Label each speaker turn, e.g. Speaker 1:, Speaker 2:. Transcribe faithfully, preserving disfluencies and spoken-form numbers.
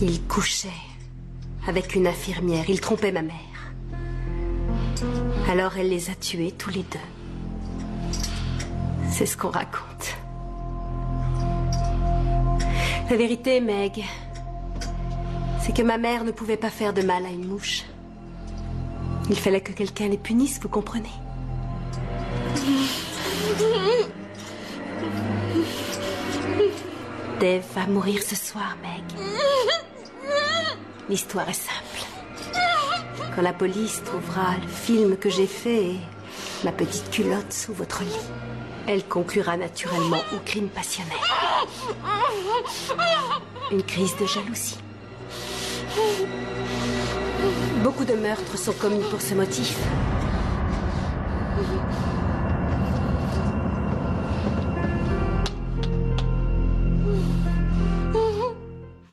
Speaker 1: Il couchait avec une infirmière. Il trompait ma mère. Alors elle les a tués tous les deux. C'est ce qu'on raconte. La vérité, Meg, c'est que ma mère ne pouvait pas faire de mal à une mouche. Il fallait que quelqu'un les punisse, vous comprenez? Dave va mourir ce soir, Meg. L'histoire est simple. Quand la police trouvera le film que j'ai fait et ma petite culotte sous votre lit, elle conclura naturellement au crime passionnel. Une crise de jalousie. Beaucoup de meurtres sont commis pour ce motif.